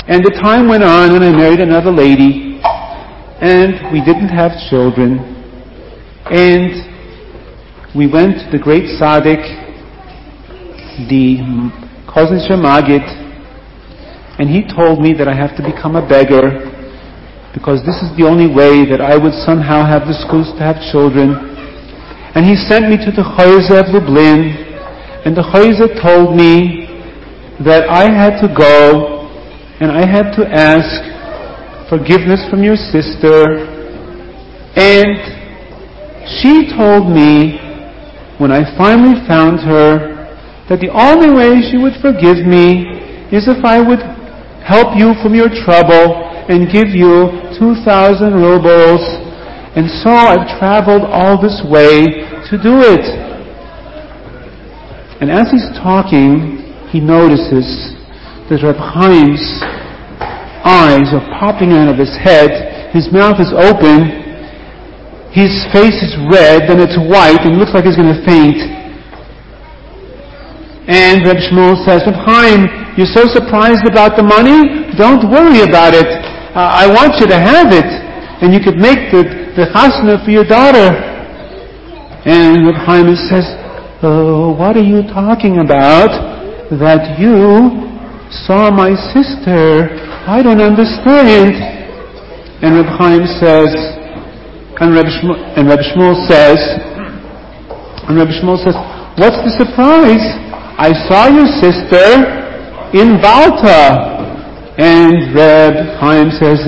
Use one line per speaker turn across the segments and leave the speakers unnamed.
And the time went on, and I married another lady, and we didn't have children. And we went to the great tzaddik, the Chazon Ish Magid, and he told me that I have to become a beggar, because this is the only way that I would somehow have the schus to have children. And he sent me to the Chayza of Lublin, and the Chayza told me that I had to go and I had to ask forgiveness from your sister. And she told me, when I finally found her, that the only way she would forgive me is if I would help you from your trouble and give you 2,000 rubles. And so I've traveled all this way to do it. And as he's talking, he notices that Reb Chaim's eyes are popping out of his head, his mouth is open, his face is red, then it's white, and looks like he's going to faint. And Reb Shmuel says, Reb Chaim, you're so surprised about the money? Don't worry about it. I want you to have it, and you could make the chasna for your daughter. And Reb Chaim says, what are you talking about? That you saw my sister? I don't understand. And Reb Chaim says, and Reb Shmuel says, what's the surprise? I saw your sister in Balta. And Reb Chaim says,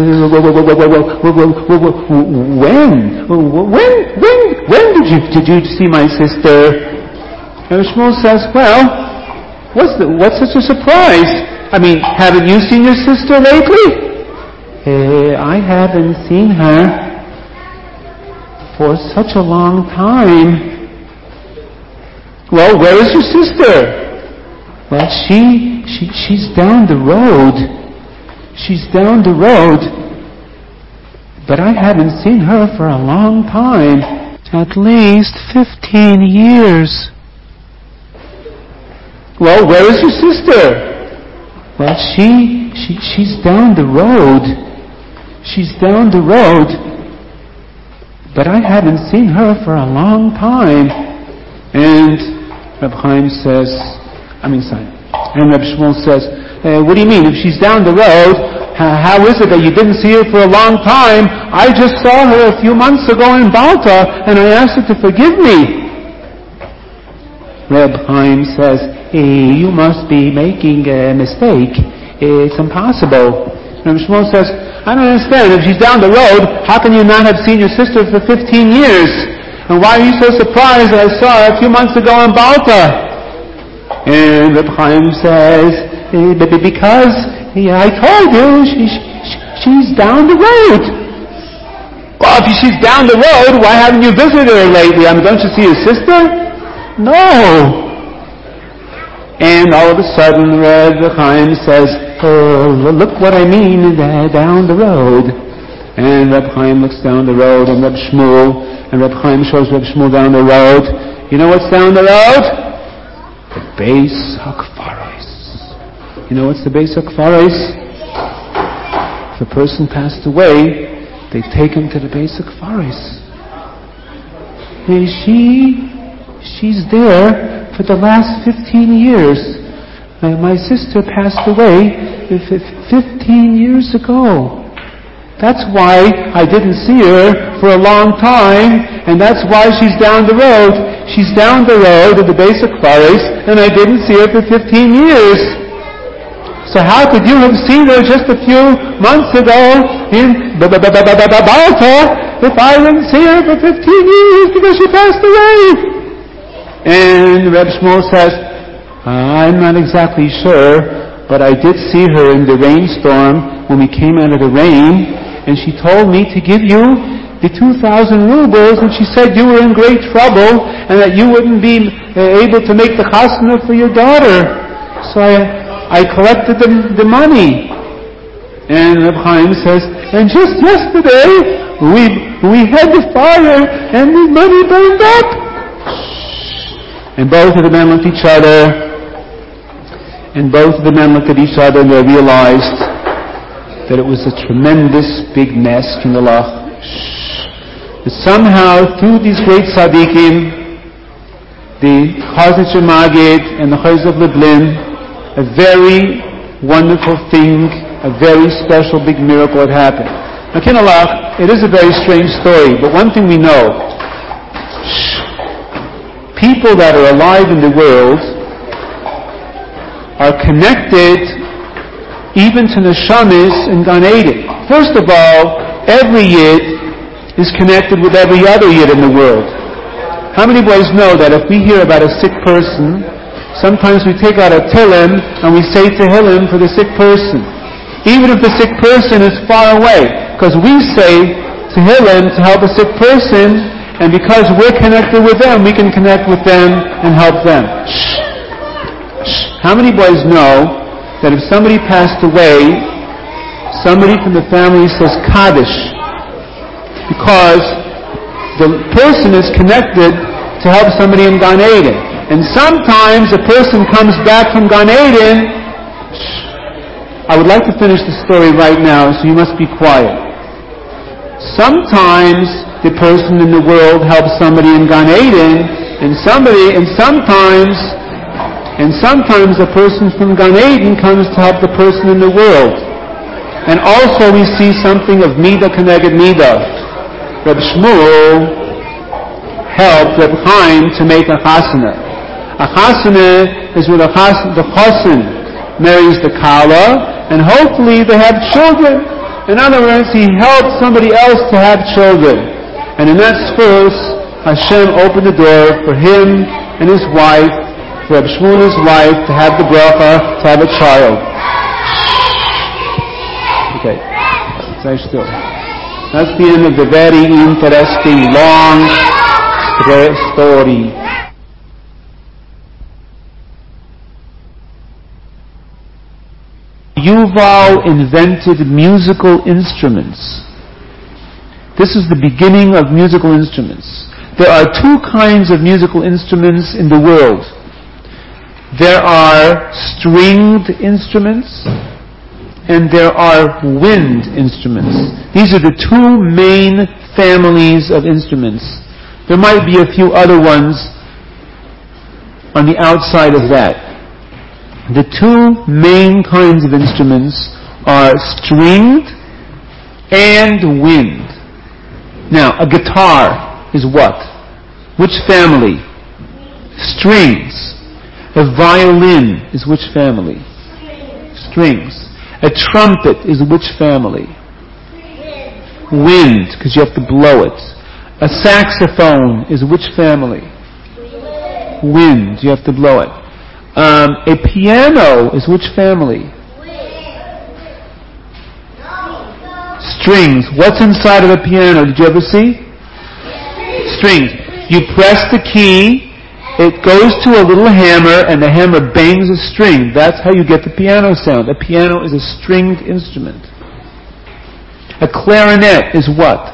when did you see my sister? And Shmuel says, well, what's such a surprise? I mean, haven't you seen your sister lately? I haven't seen her for such a long time. Well, where is your sister? Well, she's down the road. She's down the road. But I haven't seen her for a long time. At least 15 years. Well, where is your sister? Well, she's down the road. She's down the road. But I haven't seen her for a long time. And Reb Chaim says, and Reb Shmuel says, what do you mean? If she's down the road, how is it that you didn't see her for a long time? I just saw her a few months ago in Balta, and I asked her to forgive me. Reb Chaim says, you must be making a mistake. It's impossible. Reb Shmuel says, I don't understand. If she's down the road, how can you not have seen your sister for 15 years? And why are you so surprised that I saw her a few months ago in Balta? And Reb Chaim says, because I told you she's down the road. Well, if she's down the road, why haven't you visited her lately? Don't you see your sister? No. And all of a sudden, Reb Chaim says, look what I mean, down the road. And Reb Chaim looks down the road, and Reb Chaim shows Reb Shmuel down the road. You know what's down the road? The Beis HaKfaros. You know what's the Beis HaKfaros? If a person passed away, they take him to the Beis HaKfaros. And she's there for the last 15 years. My sister passed away 15 years ago. That's why I didn't see her for a long time, and that's why she's down the road. She's down the road at the Beis HaKfaros, and I didn't see her for 15 years. So how could you have seen her just a few months ago in Balta if I didn't see her for 15 years because she passed away? And Reb Shmuel says, I'm not exactly sure, but I did see her in the rainstorm when we came out of the rain, and she told me to give you the 2,000 rubles, and she said you were in great trouble and that you wouldn't be able to make the chasna for your daughter. So I collected the money. And Reb Chaim says, and just yesterday we had the fire and the money burned up. And both of the men looked at each other, and they realized that it was a tremendous big mess, Kinderlach. But somehow, through these great tzaddikim, the Chazon Magid and the Chayz of Lublin, a very wonderful thing, a very special big miracle had happened. Now, Kinderlach, it is a very strange story, but one thing we know, people that are alive in the world are connected even to neshamis in Gan Eden. First of all, every Yid is connected with every other Yid in the world. How many boys know that if we hear about a sick person, sometimes we take out a Tehillim and we say Tehillim for the sick person, even if the sick person is far away, because we say Tehillim to help a sick person, and because we're connected with them, we can connect with them and help them. How many boys know that if somebody passed away, somebody from the family says Kaddish, because the person is connected to help somebody in Gan Eden. And sometimes a person comes back from Gan Eden. I would like to finish the story right now, so you must be quiet. Sometimes the person in the world helps somebody in Gan Eden, and sometimes the person from Gan Eden comes to help the person in the world. And also we see something of Midah Keneged Midah. Reb Shmuel helped Reb Chaim to make a chasana. A chasana is where the chassan marries the kala, and hopefully they have children. In other words, he helped somebody else to have children. And in that verse, Hashem opened the door for him and his wife, for Reb Shmuel and his wife, to have the bracha, to have a child. Okay, stay still. That's the end of the very interesting, long story. Yuval invented musical instruments. This is the beginning of musical instruments. There are two kinds of musical instruments in the world. There are stringed instruments, and there are wind instruments. These are the two main families of instruments. There might be a few other ones on the outside of that. The two main kinds of instruments are stringed and wind. Now, a guitar is what? Which family? Strings. A violin is which family? Strings. A trumpet is which family? Wind, because you have to blow it. A saxophone is which family? Wind, you have to blow it. A piano is which family? Strings. What's inside of a piano? Did you ever see? Strings. You press the key, it goes to a little hammer, and the hammer bangs a string. That's how you get the piano sound. A piano is a stringed instrument. A clarinet is what?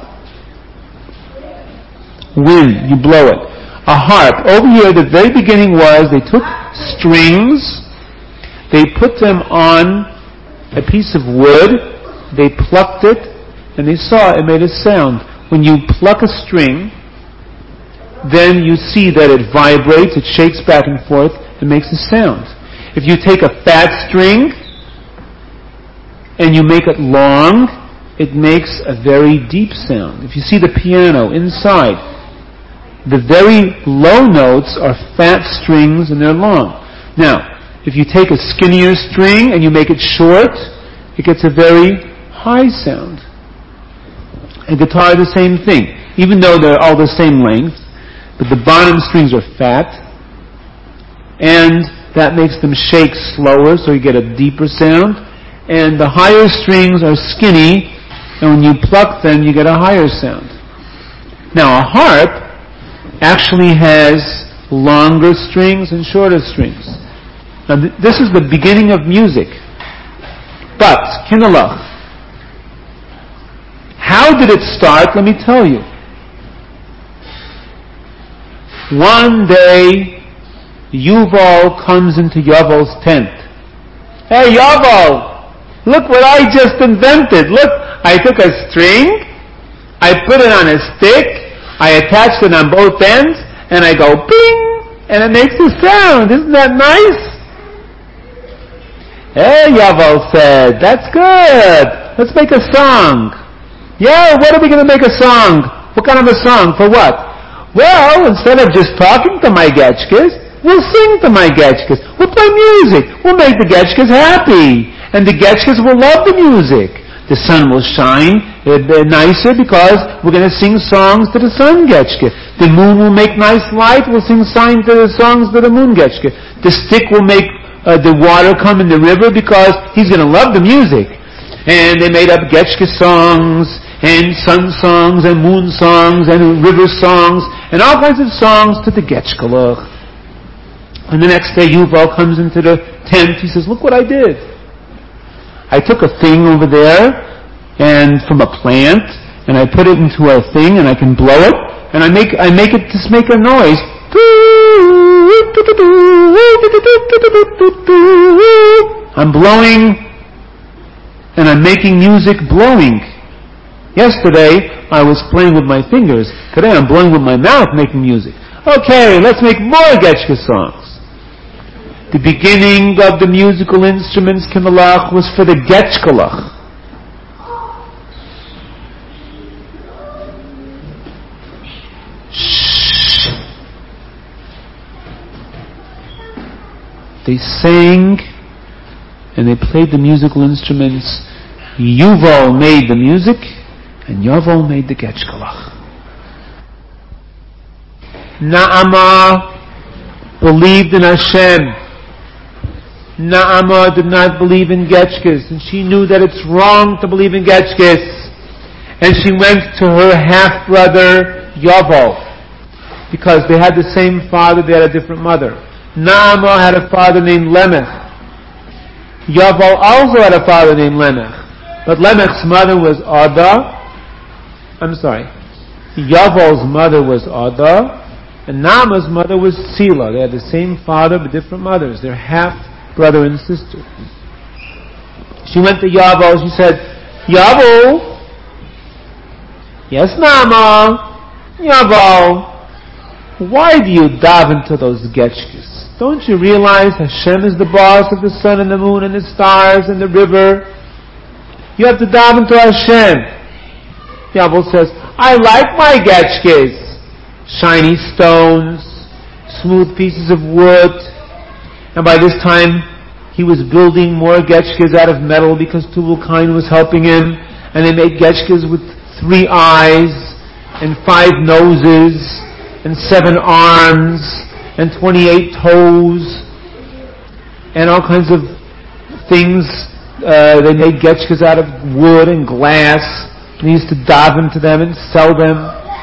Wind. You blow it. A harp. Over here, the very beginning was they took strings, they put them on a piece of wood, they plucked it, and they saw it made a sound. When you pluck a string, then you see that it vibrates, it shakes back and forth, and makes a sound. If you take a fat string and you make it long, it makes a very deep sound. If you see the piano inside, the very low notes are fat strings and they're long. Now, if you take a skinnier string and you make it short, it gets a very high sound. A guitar, the same thing. Even though they're all the same length, but the bottom strings are fat, and that makes them shake slower, so you get a deeper sound. And the higher strings are skinny, and when you pluck them, you get a higher sound. Now, a harp actually has longer strings and shorter strings. Now, this is the beginning of music. But, Kinderlach, how did it start? Let me tell you. One day, Yuval comes into Yuval's tent. Hey, Yuval! Look what I just invented. Look, I took a string, I put it on a stick, I attached it on both ends, and I go ping, and it makes a sound. Isn't that nice? Hey, Yaval said, that's good. Let's make a song. Yeah, what are we going to make a song? What kind of a song? For what? Well, instead of just talking to my Getchkes, we'll sing to my Getchkes. We'll play music. We'll make the Getchkes happy. And the Getchkes will love the music. The sun will shine nicer because we're going to sing songs to the sun Getchke. The moon will make nice light. We'll sing songs to the moon Getchke. The stick will make the water come in the river because he's going to love the music. And they made up Getchke songs, and sun songs, and moon songs, and river songs, and all kinds of songs to the Getchkelach. And the next day Yuval comes into the tent. He says, look what I did. I took a thing over there, and from a plant, and I put it into a thing, and I can blow it, and I make it just make a noise. I'm blowing, and I'm making music blowing. Yesterday, I was playing with my fingers. Today, I'm blowing with my mouth, making music. Okay, let's make more Getchke songs. The beginning of the musical instruments, Kimalach, was for the Getchkelach. They sang and they played the musical instruments. Yuval made the music and Yaval made the Getchkelach. Naamah believed in Hashem. Naamah did not believe in Getchkes, and she knew that it's wrong to believe in Getchkes. And she went to her half-brother Yaval, because they had the same father, they had a different mother. Naamah had a father named Lemech. Yaval also had a father named Lemech. But Lemech's mother was Ada. Yaval's mother was Ada, and Naamah's mother was Sila. They had the same father but different mothers. They're half-brother and sister. She went to Yaval. She said, Yaval. Yes, Naamah. Yaval. Why do you daven to those Getchkes? Don't you realize Hashem is the boss of the sun and the moon and the stars and the river? You have to daven to Hashem. Yaval says, I like my Getchkes. Shiny stones, smooth pieces of wood. And by this time, he was building more Getchkes out of metal because Tubal-Cain was helping him. And they made Getchkes with 3 eyes and 5 noses and 7 arms and 28 toes and all kinds of things. They made Getchkes out of wood and glass. And he used to daven to them and sell them.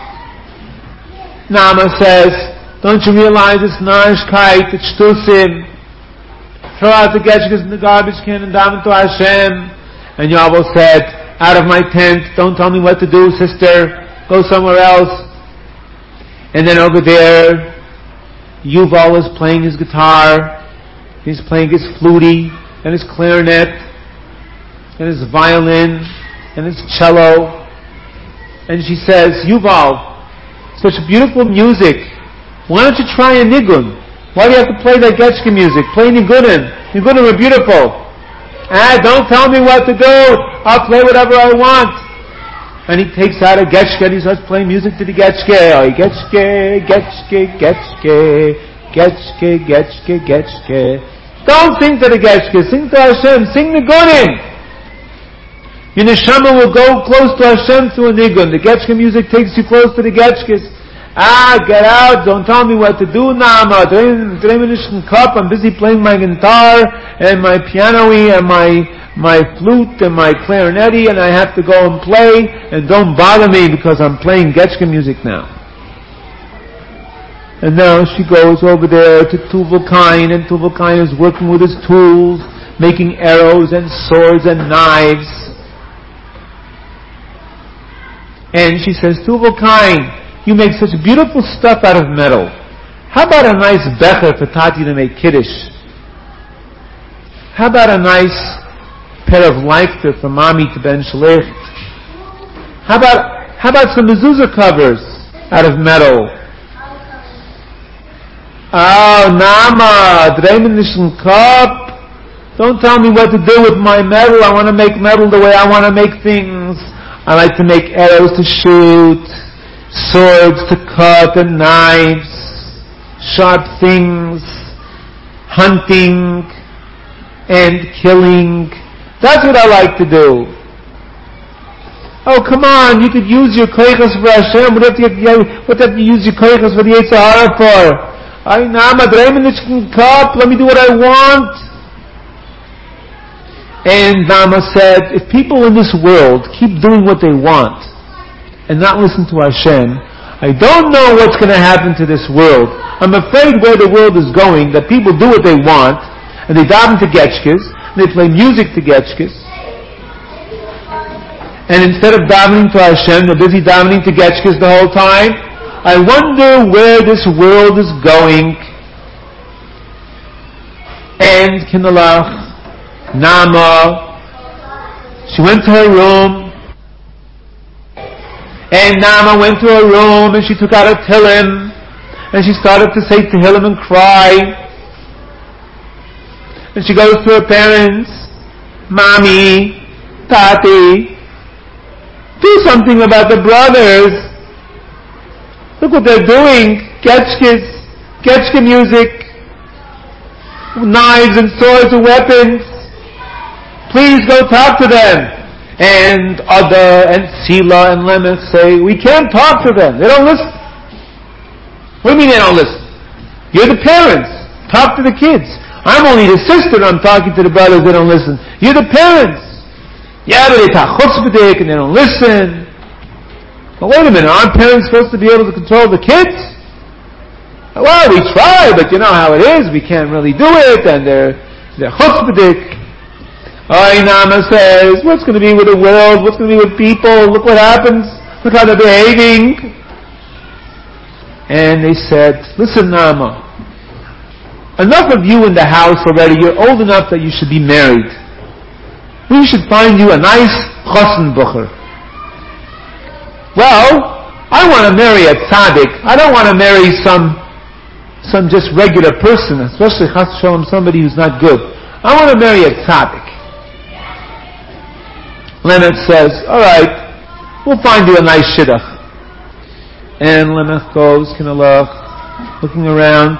Naamah says, don't you realize it's Narishkeit, it's Shtusim? Throw out the Getchkes in the garbage can and daven to Hashem. And Yaval said, out of my tent, don't tell me what to do, sister. Go somewhere else. And then over there, Yuval is playing his guitar. He's playing his flutie and his clarinet and his violin and his cello. And she says, Yuval, such beautiful music. Why don't you try a nigun? Why do you have to play that Getchke music? Play nigunim. Nigunim are beautiful. Don't tell me what to do. I'll play whatever I want. And he takes out a Getchke and he starts playing music to the Getchke. Oh, Getchke, Getchke, Getchke, Getchke, Getchke, Getchke. Don't sing to the Getchke. Sing to Hashem. Sing nigunim. Your neshama will go close to Hashem through a nigun. The Getchke music takes you close to the Getchkes. Get out, don't tell me what to do, Naamah. I'm busy playing my guitar and my piano and my flute and my clarinet, and I have to go and play, and don't bother me because I'm playing Getchke music now. And now she goes over there to Tubal-Cain, and Tubal-Cain is working with his tools, making arrows and swords and knives. And she says, Tubal-Cain, you make such beautiful stuff out of metal. How about a nice becher for Tati to make kiddush? How about a nice
pair of Leichter from Mami to Ben Shalech. How about some mezuzah covers out of metal? Oh, Nama, Dreimenischen Cup. Don't tell me what to do with my metal. I want to make metal the way I want to make things. I like to make arrows to shoot, swords to cut, and knives, sharp things, hunting, and killing. That's what I like to do. Oh, come on, you could use your koichas for Hashem. What have you use your koichas for the Yetzer Hara for? Ay, Nama, Dreimenischen Cup, let me do what I want. And Nama said, if people in this world keep doing what they want and not listen to Hashem, I don't know what's going to happen to this world. I'm afraid where the world is going, that people do what they want, and they daven to Getchkes, and they play music to Getchkes, and instead of davening to Hashem, they're busy davening to Getchkes the whole time. I wonder where this world is going. And Kinalach, Nama, she went to her room, and Nama went to her room, and she took out a Tehillim, and she started to say Tehillim and cry. And she goes to her parents, Mommy, Tati, do something about the brothers. Look what they're doing, Getchke music, knives and swords and weapons. Please go talk to them. And Ada and Sila and Lemech say, we can't talk to them. They don't listen. What do you mean they don't listen? You're the parents. Talk to the kids. I'm only the sister and I'm talking to the brothers. They don't listen. You're the parents. Yeah, but they talk chutzpahdik and they don't listen. Well, wait a minute. Aren't parents supposed to be able to control the kids? Well, we try, but you know how it is. We can't really do it, and they're chutzpahdik. Nama says, what's going to be with the world? What's going to be with people? Look what happens. Look how they're behaving. And they said, listen, Nama, enough of you in the house already. You're old enough that you should be married. We should find you a nice chosn bucher. Well, I want to marry a tzaddik. I don't want to marry some just regular person, especially chas v'shalom, somebody who's not good. I want to marry a tzaddik. Lemech says, alright, we'll find you a nice shidduch. And Lemech goes, Kinalach, looking around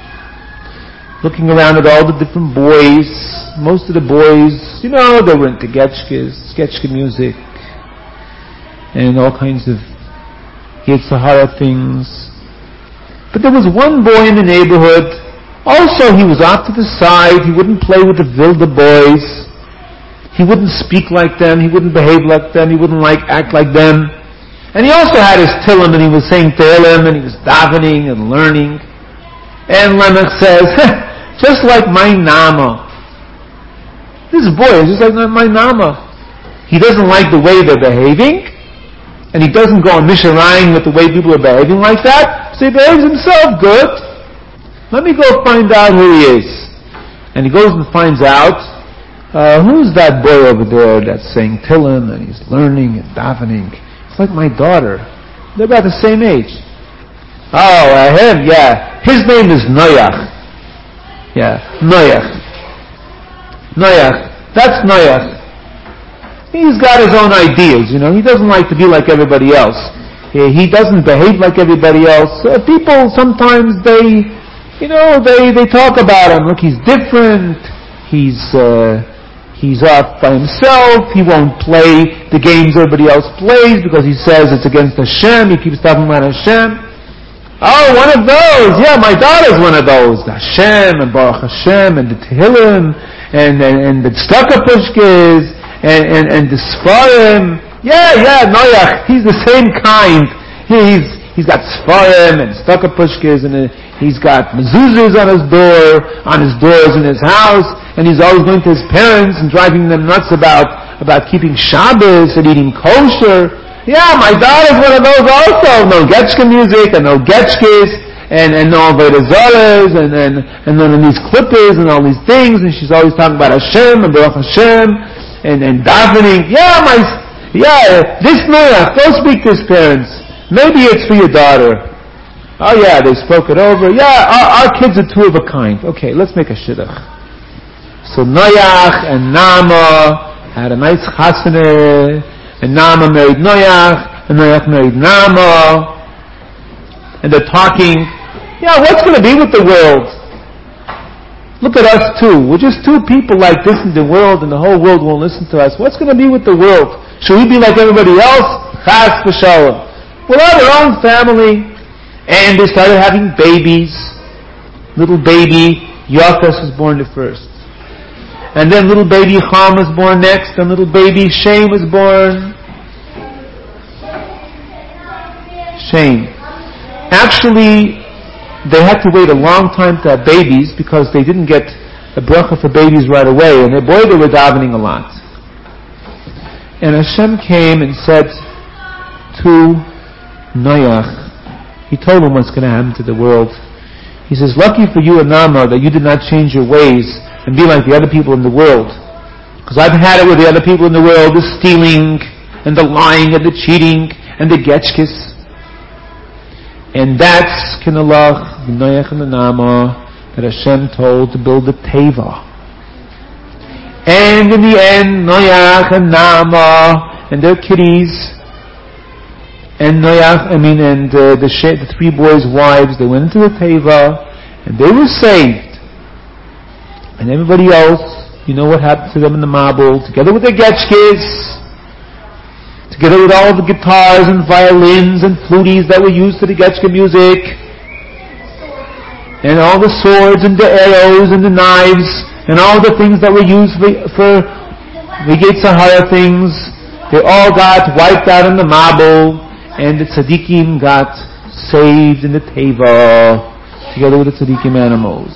at all the different boys. Most of the boys, they were into Getchke music, and all kinds of Yetzer Hara things. But there was one boy in the neighborhood, also he was off to the side, he wouldn't play with the Vilda boys. He wouldn't speak like them. He wouldn't behave like them. He wouldn't act like them. And he also had his Tehillim, and he was saying Tehillim, and he was davening and learning. And Lemech says, just like my Nama. This boy is just like my Nama. He doesn't like the way they're behaving, and he doesn't go on Misharayim with the way people are behaving like that, so he behaves himself good. Let me go find out who he is. And he goes and finds out, who's that boy over there that's saying Tehillim and he's learning and davening? It's like my daughter. They're about the same age. Oh, him, yeah. His name is Noach. Yeah, Noach. That's Noach. He's got his own ideas, He doesn't like to be like everybody else. He doesn't behave like everybody else. People sometimes, they talk about him. Look, he's different. He's off by himself. He won't play the games everybody else plays because he says it's against Hashem. He keeps talking about Hashem. Oh, one of those. Yeah, my daughter's one of those. The Hashem and Baruch Hashem and the Tehillim and the Tzedakah Pushkes and the Sfarim. Yeah, Noach. He's the same kind. He's got Sfarim and Tzedakah Pushkes and he's got mezuzahs on his doors in his house, and he's always going to his parents and driving them nuts about keeping Shabbos and eating kosher. Yeah, my daughter's one of those also. No Getchke music and no Getchkes and no Avodah Zarahs and then these clippers and all these things, and she's always talking about Hashem and Baruch Hashem and davening. This Noach, don't speak to his parents. Maybe it's for your daughter. Oh yeah, they spoke it over. Yeah, our kids are two of a kind. Okay, let's make a shidduch. So Noach and Nama had a nice chasana, and Nama married Noach, and Noach married Nama, and they're talking, what's going to be with the world? Look at us two. We're just two people like this in the world, and the whole world won't listen to us. What's going to be with the world? Should we be like everybody else? Chas v'shalom. We'll have our own family. And they started having babies. Little baby Yafes was born the first. And then little baby Ham was born next, and little baby Shem was born. Shem. Actually, they had to wait a long time to have babies because they didn't get the bracha for babies right away, and they were davening a lot. And Hashem came and said to Noach, he told him what's going to happen to the world. He says, lucky for you and Nama that you did not change your ways and be like the other people in the world. Because I've had it with the other people in the world, the stealing and the lying and the cheating and the getchkis. And that's Kinalach, the Noach and the Nama, that Hashem told to build the Teva. And in the end, Noach and Nama and their kiddies, and the three boys' wives, they went into the Teva, and they were saved. And everybody else, you know what happened to them in the Mabul, together with their getchkis, together with all the guitars and violins and fluties that were used for the getchka music, and all the swords and the arrows and the knives, and all the things that were used for Vigit Sahara things, they all got wiped out in the Mabul, and the tzaddikim got saved in the Teva, together with the tzaddikim animals.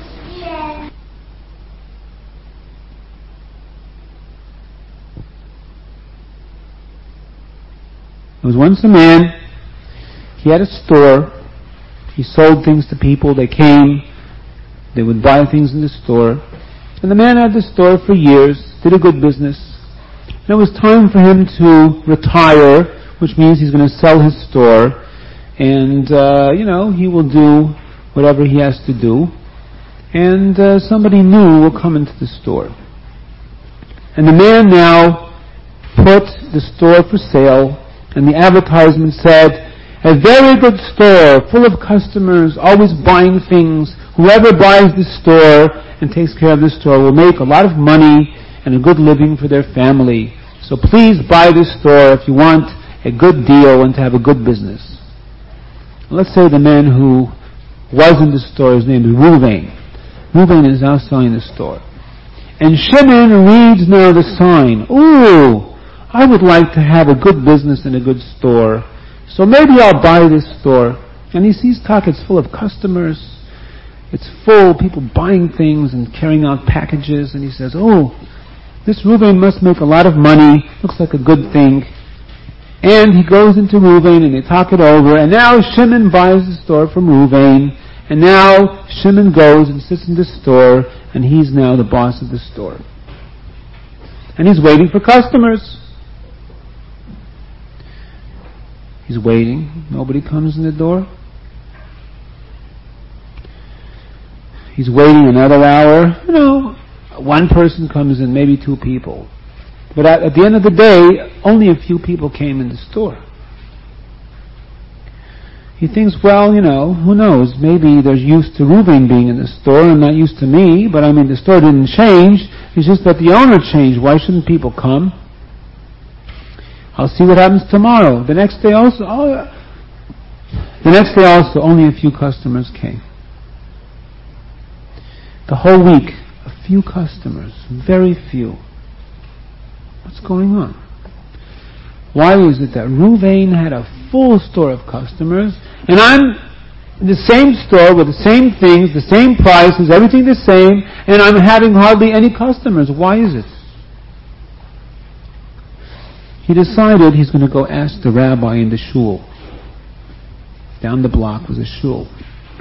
There was once a man, he had a store, he sold things to people, they came, they would buy things in the store, and the man had the store for years, did a good business. And it was time for him to retire, which means he's going to sell his store, and, he will do whatever he has to do, and somebody new will come into the store. And the man now put the store for sale, and the advertisement said, a very good store, full of customers, always buying things. Whoever buys this store and takes care of this store will make a lot of money and a good living for their family. So please buy this store if you want a good deal and to have a good business. Let's say the man who was in the store, his name is Ruvain. Ruvain is now selling the store. And Shimon reads now the sign. Ooh, I would like to have a good business and a good store. So maybe I'll buy this store. And he sees it's full of customers. It's full, people buying things and carrying out packages. And he says, oh, this Ruvain must make a lot of money. Looks like a good thing. And he goes into Ruvain and they talk it over. And now Shimon buys the store from Ruvain. And now Shimon goes and sits in the store. And he's now the boss of the store. And he's waiting for customers. He's waiting. Nobody comes in the door. He's waiting another hour. One person comes in, maybe two people. But at the end of the day, only a few people came in the store. He thinks, who knows? Maybe they're used to Ruvain being in the store and not used to me, but the store didn't change. It's just that the owner changed. Why shouldn't people come? I'll see what happens tomorrow. The next day also, only a few customers came. The whole week, a few customers, very few. What's going on? Why is it that Ruvain had a full store of customers, and I'm in the same store with the same things, the same prices, everything the same, and I'm having hardly any customers? Why is it? He decided he's going to go ask the rabbi in the shul. Down the block was a shul.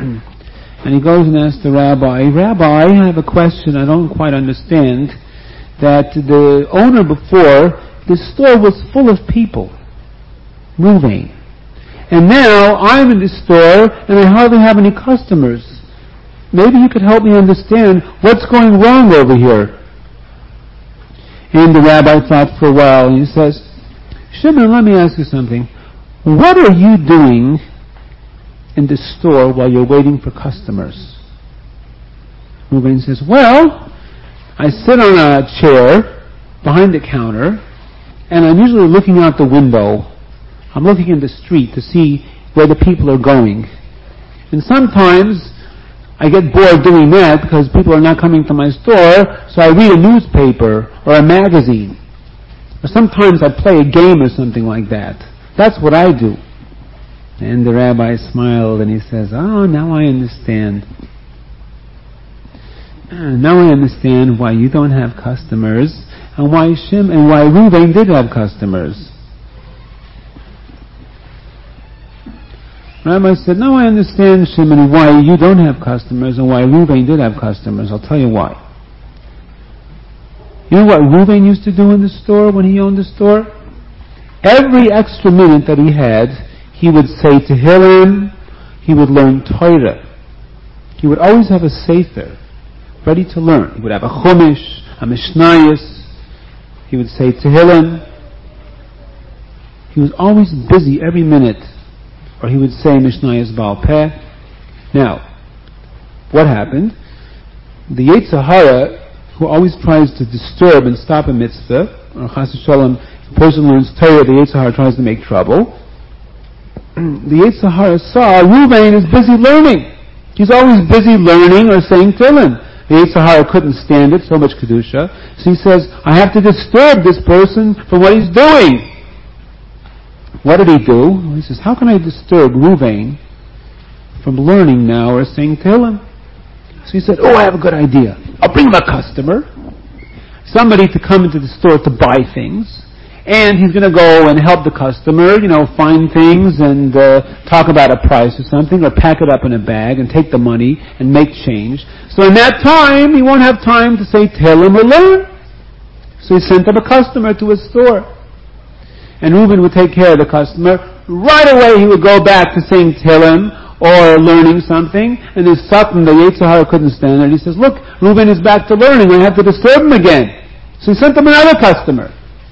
And he goes and asks the rabbi, Rabbi, I have a question I don't quite understand.
that the owner before, the store was full of people. Moving. And now I'm in the store and I hardly have any customers. Maybe you could help me understand what's going wrong over here. And the rabbi thought for a while and he says, Shimon, let me ask you something. What are you doing in the store while you're waiting for customers? Reuven says, well, I sit on a chair behind the counter and I'm usually looking out the window. I'm looking in the street to see where the people are going. And sometimes I get bored doing that because people are not coming to my store, so I read a newspaper or a magazine. Or sometimes I play a game or something like that. That's what I do. And the rabbi smiled and he says, oh, now I understand. Now I understand why you don't have customers and why Reuven did have customers. Rabbi said, now I understand, Shimon, why you don't have customers and why Reuven did have customers. I'll tell you why. You know what Reuven used to do in the store when he owned the store? Every extra minute that he had, he would say Tehillim, he would learn Torah. He would always have a sefer ready to learn. He would have a Chumash, a Mishnayos. He would say Tehillim. He was always busy every minute. Or he would say Mishnayos Baal Peh. Now, what happened? The Yetzer Hara, who always tries to disturb and stop a mitzvah, or Chas v'Shalom, if a person learns Torah, the Yetzer Hara tries to make trouble. The Yetzer Hara saw Reuven is busy learning. He's always busy learning or saying Tehillim. The Yetzer Hara couldn't stand it, so much Kedusha. So he says, I have to disturb this person from what he's doing. What did he do? He says, how can I disturb Reuven from learning now or saying Tehillim? So he said, I have a good idea. I'll bring him a customer, somebody to come into the store to buy things, and he's going to go and help the customer, find things and talk about a price or something, or pack it up in a bag and take the money and make change. So in that time, he won't have time to say Tehillim or learn. So he sent up a customer to his store. And Reuven would take care of the customer. Right away he would go back to saying Tehillim or learning something. And his Satan, the Yetzer Hara, couldn't stand it. He says, look, Reuven is back to learning. I have to disturb him again. So he sent him another customer.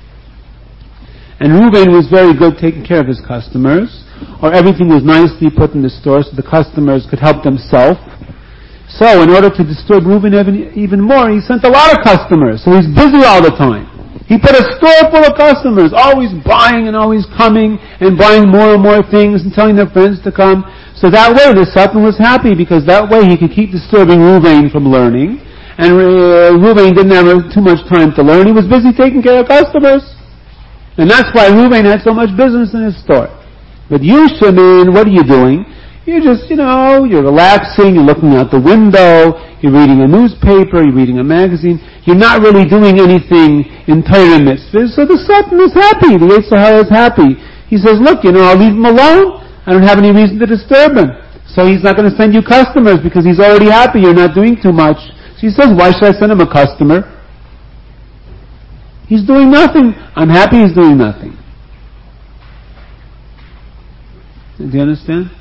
And Reuven was very good taking care of his customers. Or everything was nicely put in the store so the customers could help themselves. So in order to disturb Reuven even more, he sent a lot of customers. So he's busy all the time. He put a store full of customers, always buying and always coming and buying more and more things and telling their friends to come. So that way the Satan was happy because that way he could keep disturbing Reuven from learning. And Reuven didn't have too much time to learn. He was busy taking care of customers. And that's why Reuven had so much business in his store. But you, Shimon, what are you doing? You're just, you're relaxing, you're looking out the window, you're reading a newspaper, you're reading a magazine. You're not really doing anything in Torah mitzvahs, so the Satan is happy, the Yetzer Hara is happy. He says, look, I'll leave him alone. I don't have any reason to disturb him. So he's not going to send you customers because he's already happy, you're not doing too much. So he says, why should I send him a customer? He's doing nothing. I'm happy he's doing nothing. Do you understand?